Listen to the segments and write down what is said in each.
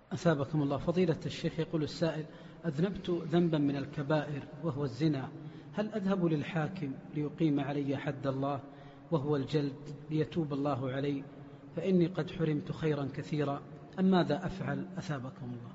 أثابكم الله. فضيلة الشيخ، يقول السائل: أذنبت ذنبا من الكبائر وهو الزنا، هل أذهب للحاكم ليقيم علي حد الله وهو الجلد ليتوب الله علي، فإني قد حرمت خيرا كثيرا، أم ماذا أفعل أثابكم الله؟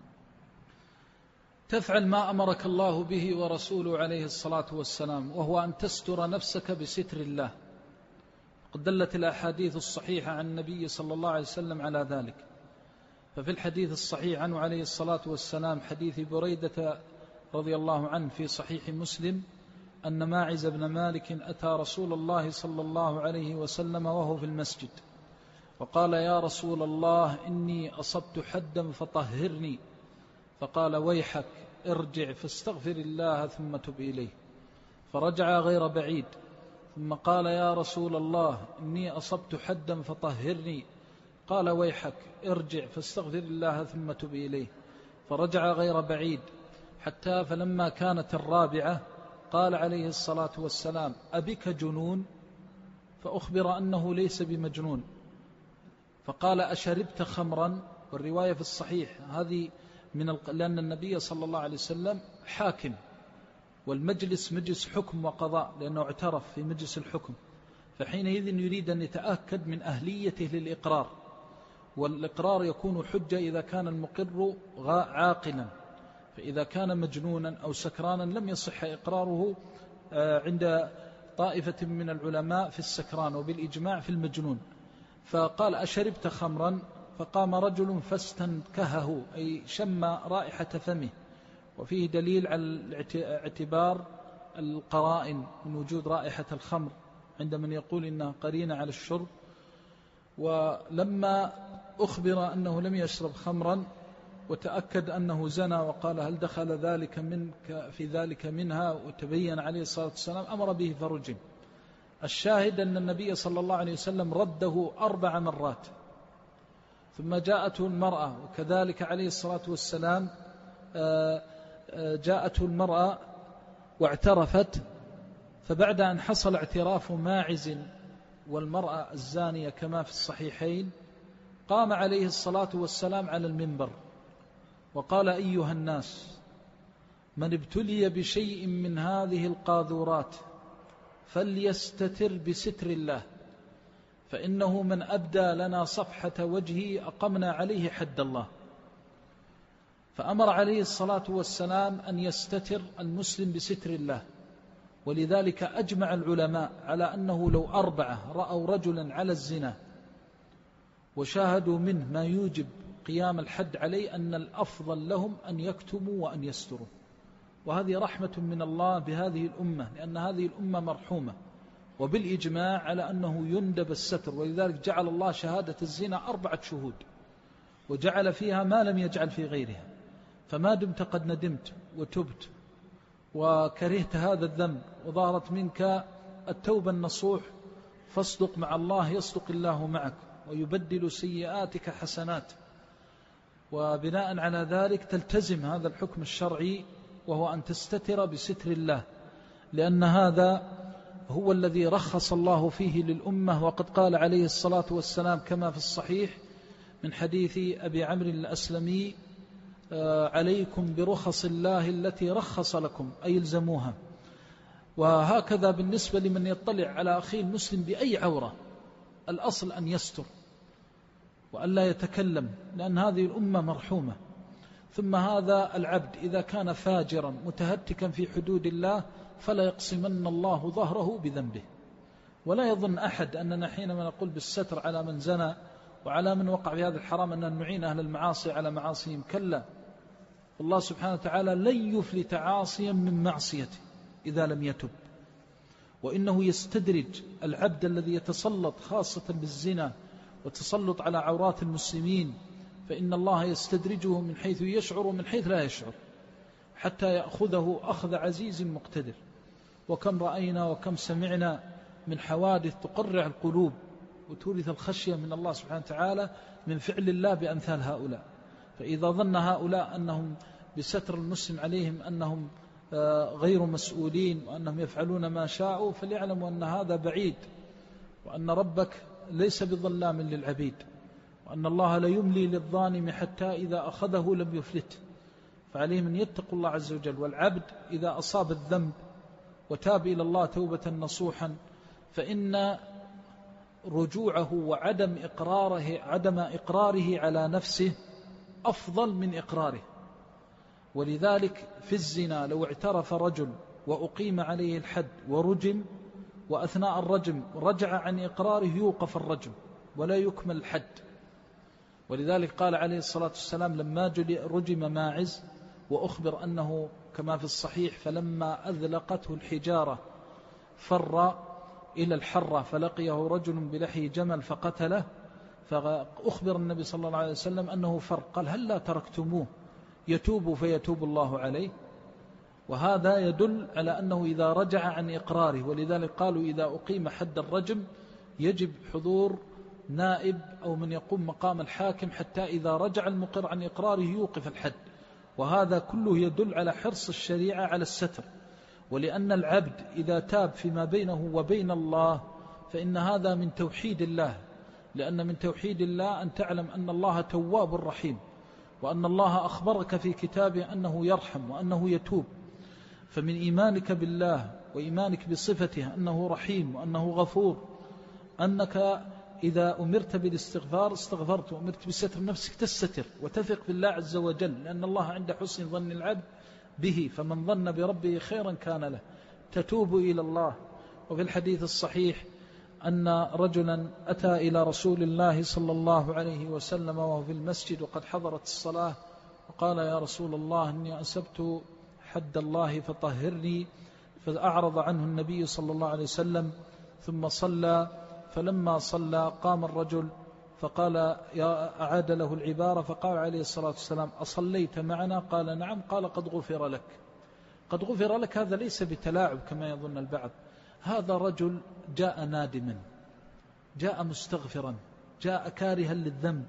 تفعل ما أمرك الله به ورسوله عليه الصلاة والسلام، وهو أن تستر نفسك بستر الله. قد دلت الأحاديث الصحيحة عن النبي صلى الله عليه وسلم على ذلك. ففي الحديث الصحيح عنه عليه الصلاة والسلام حديث بريدة رضي الله عنه في صحيح مسلم أن ماعز بن مالك أتى رسول الله صلى الله عليه وسلم وهو في المسجد، وقال: يا رسول الله، إني أصبت حدا فطهرني. فقال: ويحك، ارجع فاستغفر الله ثم تب إليه. فرجع غير بعيد، ثم قال: يا رسول الله، إني أصبت حدا فطهرني. قال: ويحك، ارجع فاستغفر الله ثم تب إليه. فرجع غير بعيد، حتى فلما كانت الرابعة قال عليه الصلاة والسلام: أبك جنون؟ فأخبر أنه ليس بمجنون. فقال: أشربت خمرا؟ والرواية في الصحيح هذه لأن النبي صلى الله عليه وسلم حاكم، والمجلس مجلس حكم وقضاء، لأنه اعترف في مجلس الحكم، فحينئذ يريد أن يتأكد من أهليته للإقرار، والإقرار يكون حجة إذا كان المقر عاقلا، فإذا كان مجنونا أو سكرانا لم يصح إقراره عند طائفة من العلماء في السكران، وبالإجماع في المجنون. فقال: أشربت خمرا؟ فقام رجل فاستنكهه، أي شم رائحة فمه، وفيه دليل على اعتبار القرائن من وجود رائحة الخمر عند من يقول إنها قرينة على الشرب. ولما أخبر أنه لم يشرب خمرا وتأكد أنه زنى، وقال: هل دخل ذلك منك في ذلك منها، وتبين عليه الصلاة والسلام، أمر به فرجم. الشاهد أن النبي صلى الله عليه وسلم رده 4 مرات، ثم جاءته المرأة، وكذلك عليه الصلاة والسلام جاءته المرأة واعترفت. فبعد أن حصل اعتراف ماعز والمرأة الزانية كما في الصحيحين، قام عليه الصلاة والسلام على المنبر وقال: أيها الناس، من ابتلي بشيء من هذه القاذورات فليستتر بستر الله، فإنه من أبدى لنا صفحة وجهه أقمنا عليه حد الله. فأمر عليه الصلاة والسلام أن يستتر المسلم بستر الله. ولذلك أجمع العلماء على أنه لو 4 رأوا رجلا على الزنا وشاهدوا منه ما يوجب قيام الحد عليه، أن الأفضل لهم أن يكتموا وأن يستروا. وهذه رحمة من الله بهذه الأمة، لأن هذه الأمة مرحومة، وبالإجماع على أنه يندب الستر. ولذلك جعل الله شهادة الزنا 4 شهود، وجعل فيها ما لم يجعل في غيرها. فما دمت قد ندمت وتبت وكرهت هذا الذنب وظهرت منك التوبة النصوح، فاصدق مع الله يصدق الله معك، ويبدل سيئاتك حسنات. وبناء على ذلك تلتزم هذا الحكم الشرعي، وهو أن تستتر بستر الله، لأن هذا هو الذي رخص الله فيه للأمة. وقد قال عليه الصلاة والسلام كما في الصحيح من حديث أبي عمرو الأسلمي: عليكم برخص الله التي رخص لكم، أي الزموها. وهكذا بالنسبة لمن يطلع على أخيه المسلم بأي عورة، الأصل أن يستر وأن لا يتكلم، لأن هذه الأمة مرحومة. ثم هذا العبد إذا كان فاجرا متهتكا في حدود الله فلا يقسمن الله ظهره بذنبه. ولا يظن أحد أننا حينما نقول بالستر على من زنى وعلى من وقع في هذا الحرام أننا نعين أهل المعاصي على معاصيهم، كلا. الله سبحانه وتعالى لن يفلت عاصيا من معصيته إذا لم يتب، وإنه يستدرج العبد الذي يتسلط خاصة بالزنا وتسلط على عورات المسلمين، فإن الله يستدرجه من حيث يشعر ومن حيث لا يشعر، حتى يأخذه أخذ عزيز مقتدر. وكم رأينا وكم سمعنا من حوادث تقرع القلوب وتورث الخشية من الله سبحانه وتعالى من فعل الله بأمثال هؤلاء. فإذا ظن هؤلاء أنهم بستر المسلم عليهم أنهم غير مسؤولين وأنهم يفعلون ما شاءوا، فليعلموا أن هذا بعيد، وأن ربك ليس بظلام للعبيد، وأن الله لا يملي للظالم حتى إذا أخذه لم يفلته، فعليهم أن يتقوا الله عز وجل. والعبد إذا أصاب الذنب وتاب إلى الله توبة نصوحا فإن رجوعه وعدم إقراره على نفسه أفضل من إقراره. ولذلك في الزنا لو اعترف رجل وأقيم عليه الحد ورجم، وأثناء الرجم رجع عن إقراره يوقف الرجم ولا يكمل الحد. ولذلك قال عليه الصلاة والسلام لما رجم ماعز وأخبر أنه كما في الصحيح فلما أذلقته الحجارة فر إلى الحرة فلقيه رجل بلحي جمل فقتله، فأخبر النبي صلى الله عليه وسلم أنه فر، قال هل لا تركتموه يتوب فيتوب الله عليه. وهذا يدل على أنه إذا رجع عن إقراره، ولذلك قالوا إذا أقيم حد الرجم يجب حضور نائب أو من يقوم مقام الحاكم حتى إذا رجع المقر عن إقراره يوقف الحد. وهذا كله يدل على حرص الشريعة على الستر. ولأن العبد إذا تاب فيما بينه وبين الله فإن هذا من توحيد الله، لأن من توحيد الله أن تعلم أن الله تواب رحيم، وأن الله أخبرك في كتابه أنه يرحم وأنه يتوب. فمن إيمانك بالله وإيمانك بصفته أنه رحيم وأنه غفور أنك إذا أمرت بالاستغفار استغفرت، وأمرت بستر نفسك تستتر وتثق بالله عز وجل، لأن الله عند حسن ظن العبد به، فمن ظن بربه خيرا كان له. تتوب إلى الله. وفي الحديث الصحيح أن رجلا أتى إلى رسول الله صلى الله عليه وسلم وهو في المسجد وقد حضرت الصلاة، وقال يا رسول الله إني أسبت حد الله فطهرني، فأعرض عنه النبي صلى الله عليه وسلم ثم صلى. فلما صلى قام الرجل فقال أعاد له العبارة، فقال عليه الصلاة والسلام أصليت معنا؟ قال نعم. قال قد غفر لك. قد غفر لك هذا ليس بتلاعب كما يظن البعض، هذا رجل جاء نادما، جاء مستغفرا، جاء كارها للذنب،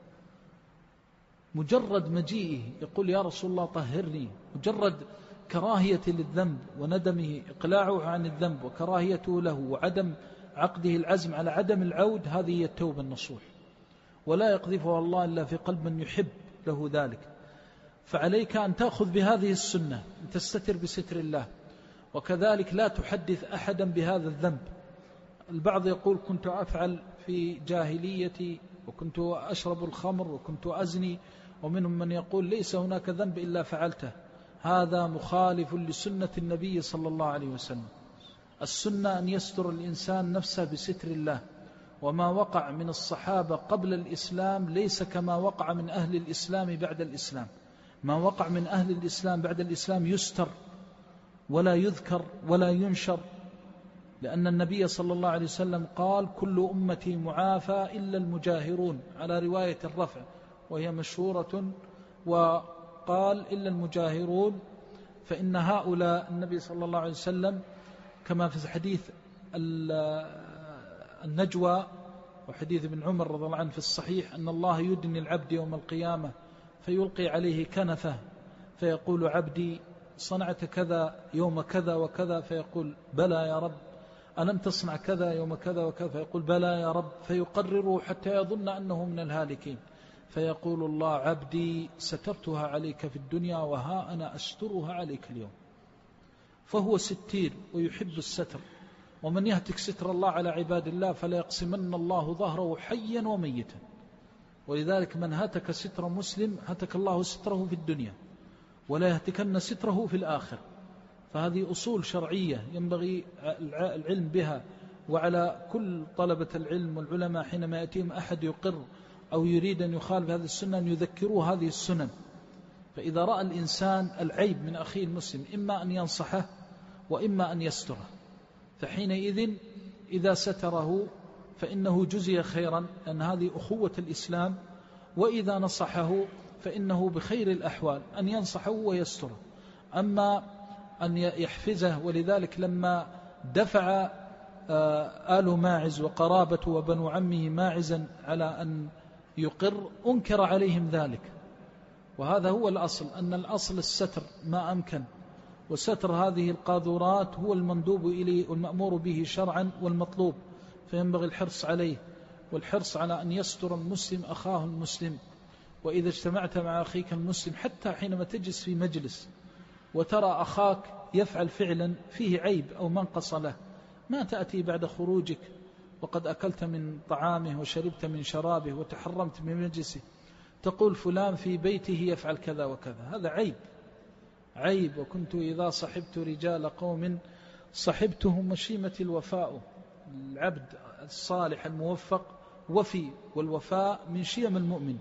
مجرد مجيئه يقول يا رسول الله طهرني، مجرد كراهية للذنب وندمه إقلاعه عن الذنب وكراهيته له وعدم عقده العزم على عدم العود، هذه هي التوبة النصوح، ولا يقذفها الله إلا في قلب من يحب له ذلك. فعليك أن تأخذ بهذه السنة، أن تستتر بستر الله، وكذلك لا تحدث أحدا بهذا الذنب. البعض يقول كنت أفعل في جاهليتي وكنت أشرب الخمر وكنت أزني، ومنهم من يقول ليس هناك ذنب إلا فعلته. هذا مخالف لسنة النبي صلى الله عليه وسلم. السنة أن يستر الإنسان نفسه بستر الله، وما وقع من الصحابة قبل الإسلام ليس كما وقع من أهل الإسلام بعد الإسلام. ما وقع من أهل الإسلام بعد الإسلام يستر ولا يذكر ولا ينشر، لأن النبي صلى الله عليه وسلم قال كل أمتي معافى إلا المجاهرون، على رواية الرفع وهي مشهورة، وقال إلا المجاهرون، فإن هؤلاء النبي صلى الله عليه وسلم كما في حديث النجوى وحديث ابن عمر رضي الله عنه في الصحيح أن الله يدني العبد يوم القيامة فيلقي عليه كنفه فيقول عبدي صنعت كذا يوم كذا وكذا، فيقول بلى يا رب. ألم تصنع كذا يوم كذا وكذا؟ فيقول بلى يا رب. فيقرره حتى يظن أنه من الهالكين، فيقول الله عبدي سترتها عليك في الدنيا وها أنا أسترها عليك اليوم. فهو ستير ويحب الستر، ومن يهتك ستر الله على عباد الله فلا يقسمن الله ظهره حيا وميتا. ولذلك من هتك ستر مسلم هتك الله ستره في الدنيا ولا يهتكن ستره في الآخر. فهذه أصول شرعية ينبغي العلم بها، وعلى كل طلبة العلم والعلماء حينما يأتيهم أحد يقر أو يريد أن يخالف هذه السنة أن يذكروه هذه السنن. فإذا رأى الإنسان العيب من أخيه المسلم إما أن ينصحه وإما أن يستره، فحينئذ إذا ستره فإنه جزي خيرا، لأن هذه أخوة الإسلام، وإذا نصحه فإنه بخير الأحوال أن ينصحه ويستره. أما أن يحفزه، ولذلك لما دفع آل ماعز وقرابته وبنو عمه ماعزا على أن يقر أنكر عليهم ذلك. وهذا هو الأصل، أن الأصل الستر ما أمكن، وستر هذه القاذورات هو المندوب إليه والمأمور به شرعا والمطلوب، فينبغي الحرص عليه. والحرص على أن يستر المسلم أخاه المسلم. وإذا اجتمعت مع أخيك المسلم حتى حينما تجلس في مجلس وترى أخاك يفعل فعلا فيه عيب أو منقص له، ما تأتي بعد خروجك وقد أكلت من طعامه وشربت من شرابه وتحرمت من مجلسه تقول فلان في بيته يفعل كذا وكذا. هذا عيب. وكنت إذا صحبت رجال قوم صحبتهم مشيمة الوفاء. العبد الصالح الموفق وفي، والوفاء من شيم المؤمن.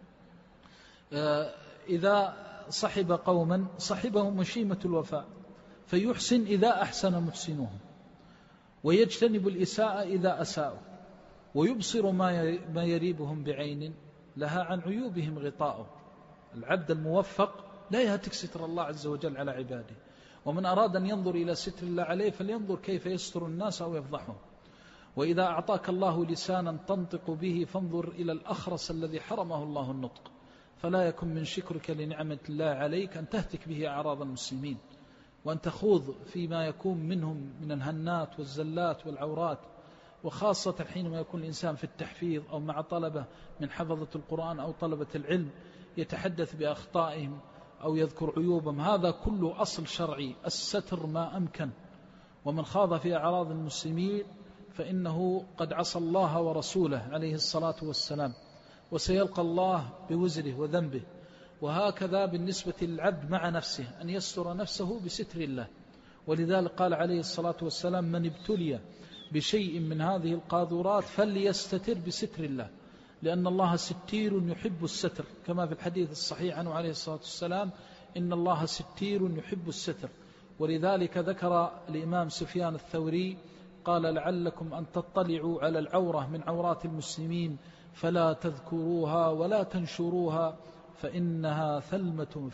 إذا صحب قوما صحبهم مشيمة الوفاء، فيحسن إذا أحسن محسنهم، ويجتنب الإساءة إذا أساءوا، ويبصر ما يريبهم بعين لها عن عيوبهم غطاء. العبد الموفق لا يهتك ستر الله عز وجل على عباده، ومن أراد أن ينظر إلى ستر الله عليه فلينظر كيف يستر الناس أو يفضحهم. وإذا أعطاك الله لسانا تنطق به فانظر إلى الأخرس الذي حرمه الله النطق، فلا يكن من شكرك لنعمة الله عليك أن تهتك به أعراض المسلمين، وأن تخوض فيما يكون منهم من الهنات والزلات والعورات، وخاصة حينما يكون الإنسان في التحفيظ أو مع طلبة من حفظة القرآن أو طلبة العلم يتحدث بأخطائهم أو يذكر عيوبهم. هذا كله أصل شرعي، الستر ما أمكن. ومن خاض في أعراض المسلمين فإنه قد عصى الله ورسوله عليه الصلاة والسلام، وسيلقى الله بوزره وذنبه. وهكذا بالنسبة للعبد مع نفسه أن يستر نفسه بستر الله. ولذلك قال عليه الصلاة والسلام من ابتلي بشيء من هذه القاذورات فليستتر بستر الله، لأن الله ستير يحب الستر، كما في الحديث الصحيح عنه عليه الصلاة والسلام إن الله ستير يحب الستر. ولذلك ذكر الإمام سفيان الثوري قال لعلكم أن تطلعوا على العورة من عورات المسلمين فلا تذكروها ولا تنشروها فإنها ثلمة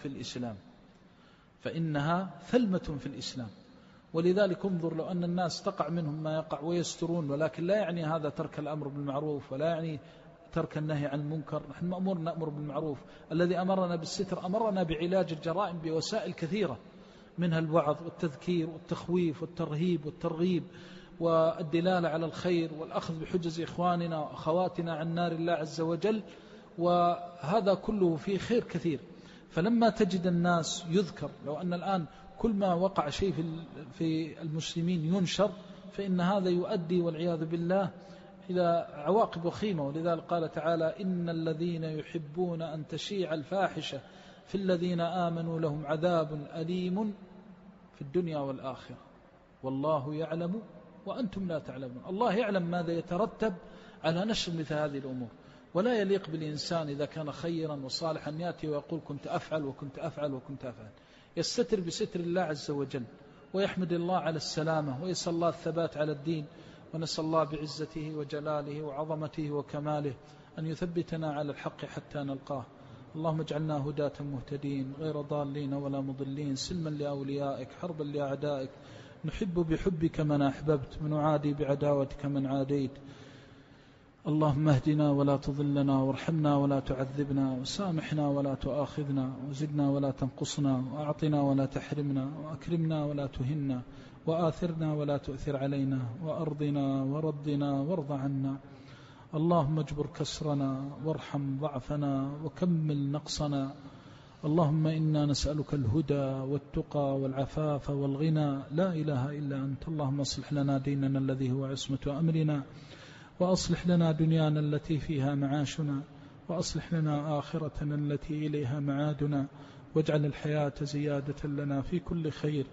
في الإسلام. ولذلك انظر لو أن الناس تقع منهم ما يقع ويسترون، ولكن لا يعني هذا ترك الأمر بالمعروف ولا يعني ترك النهي عن المنكر. نحن مأمور نأمر بالمعروف. الذي أمرنا بالستر أمرنا بعلاج الجرائم بوسائل كثيرة، منها الوعظ والتذكير والتخويف والترهيب والترغيب والدلالة على الخير والأخذ بحجز إخواننا وأخواتنا عن نار الله عز وجل. وهذا كله فيه خير كثير. فلما تجد الناس يذكر، لو أن الآن كل ما وقع شيء في المسلمين ينشر، فإن هذا يؤدي والعياذ بالله إلى عواقب وخيمة. ولذلك قال تعالى إن الذين يحبون أن تشيع الفاحشة في الذين آمنوا لهم عذاب أليم في الدنيا والآخرة والله يعلم وأنتم لا تعلمون. الله يعلم ماذا يترتب على نشر مثل هذه الأمور. ولا يليق بالإنسان إذا كان خيرا وصالحا يأتي ويقول كنت أفعل وكنت أفعل وكنت أفعل. يستتر بستر الله عز وجل ويحمد الله على السلامة ويسأل الله الثبات على الدين. ونسأل الله بعزته وجلاله وعظمته وكماله أن يثبتنا على الحق حتى نلقاه. اللهم اجعلنا هداة مهتدين غير ضالين ولا مضلين، سلما لأوليائك حربا لأعدائك، نحب بحبك من أحببت ونعادي بعداوتك من عاديت. اللهم اهدنا ولا تضلنا، وارحمنا ولا تعذبنا، وسامحنا ولا تؤاخذنا، وزدنا ولا تنقصنا، وأعطنا ولا تحرمنا، وأكرمنا ولا تهنا، وآثرنا ولا تؤثر علينا، وأرضنا وردنا وارض عنا. اللهم اجبر كسرنا وارحم ضعفنا وكمل نقصنا. اللهم إنا نسألك الهدى والتقى والعفاف والغنى، لا إله إلا أنت. اللهم اصلح لنا ديننا الذي هو عصمة أمرنا، وأصلح لنا دنيانا التي فيها معاشنا، وأصلح لنا آخرتنا التي إليها معادنا، واجعل الحياة زيادة لنا في كل خير،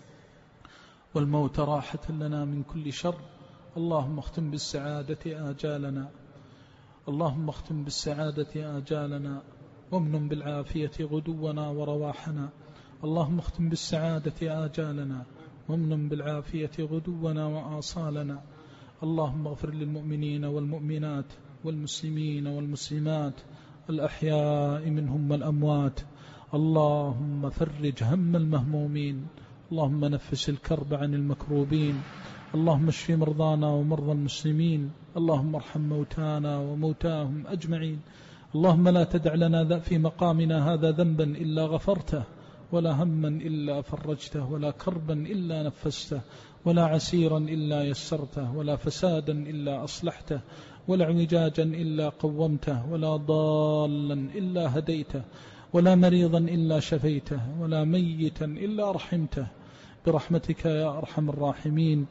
والموت راحة لنا من كل شر. اللهم اختم بالسعادة آجالنا، اللهم اختم بالسعادة آجالنا، وامن بالعافية غدونا ورواحنا. اللهم اختم بالسعادة آجالنا، وامن بالعافية غدونا وآصالنا. اللهم اغفر للمؤمنين والمؤمنات والمسلمين والمسلمات الأحياء منهم والأموات. اللهم فرج هم المهمومين، اللهم نفس الكرب عن المكروبين، اللهم اشف مرضانا ومرضى المسلمين، اللهم ارحم موتانا وموتاهم أجمعين. اللهم لا تدع لنا في مقامنا هذا ذنبا إلا غفرته، ولا هما إلا فرجته، ولا كربا إلا نفسته، ولا عسيرا إلا يسرته، ولا فسادا إلا أصلحته، ولا اعوجاجا إلا قومته، ولا ضالا إلا هديته، ولا مريضا إلا شفيته، ولا ميتا إلا رحمته برحمتك يا أرحم الراحمين.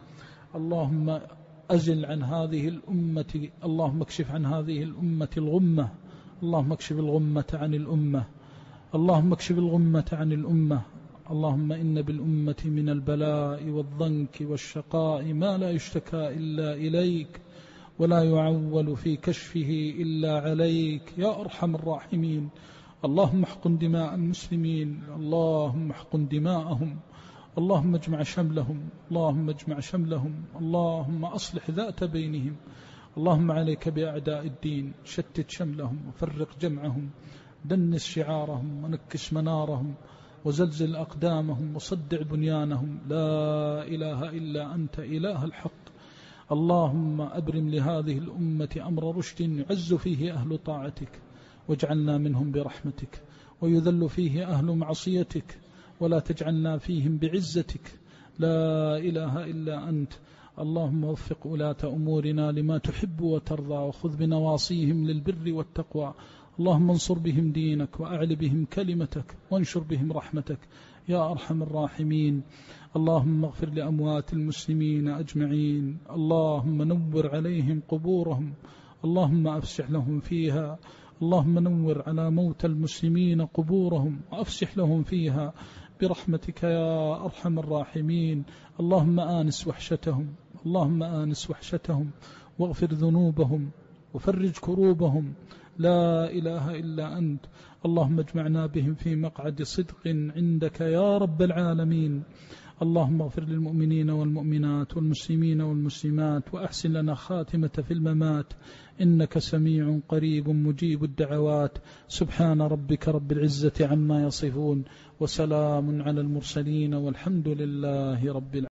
اللهم أزل عن هذه الأمة، اللهم اكشف عن هذه الأمة الغمة، اللهم اكشف الغمة عن الأمة، اللهم اكشف الغمة عن الأمة. اللهم إن بالأمة من البلاء والضنك والشقاء ما لا يشتكى إلا إليك، ولا يعول في كشفه إلا عليك يا أرحم الراحمين. اللهم احقن دماء المسلمين، اللهم احقن دماءهم، اللهم اجمع شملهم، اللهم اجمع شملهم، اللهم أصلح ذات بينهم. اللهم عليك بأعداء الدين، شتت شملهم وفرق جمعهم، دنس شعارهم ونكس منارهم، وزلزل أقدامهم وصدع بنيانهم. لا إله إلا أنت إله الحق. اللهم أبرم لهذه الأمة أمر رشد يعز فيه أهل طاعتك، واجعلنا منهم برحمتك، ويذل فيه أهل معصيتك، ولا تجعلنا فيهم بعزتك. لا إله إلا أنت. اللهم وفق ولاة أمورنا لما تحب وترضى، وخذ بنواصيهم للبر والتقوى. اللهم انصر بهم دينك، وأعل بهم كلمتك، وانشر بهم رحمتك يا أرحم الراحمين. اللهم اغفر لأموات المسلمين أجمعين، اللهم نور عليهم قبورهم، اللهم أفسح لهم فيها، اللهم نور على موتى المسلمين قبورهم وأفسح لهم فيها برحمتك يا أرحم الراحمين. اللهم آنس وحشتهم، اللهم آنس وحشتهم، واغفر ذنوبهم وفرج كروبهم. لا إله إلا أنت. اللهم اجمعنا بهم في مقعد صدق عندك يا رب العالمين. اللهم اغفر للمؤمنين والمؤمنات والمسلمين والمسلمات، وأحسن لنا خاتمة في الممات، إنك سميع قريب مجيب الدعوات. سبحان ربك رب العزة عما يصفون، وسلام على المرسلين، والحمد لله رب العالمين.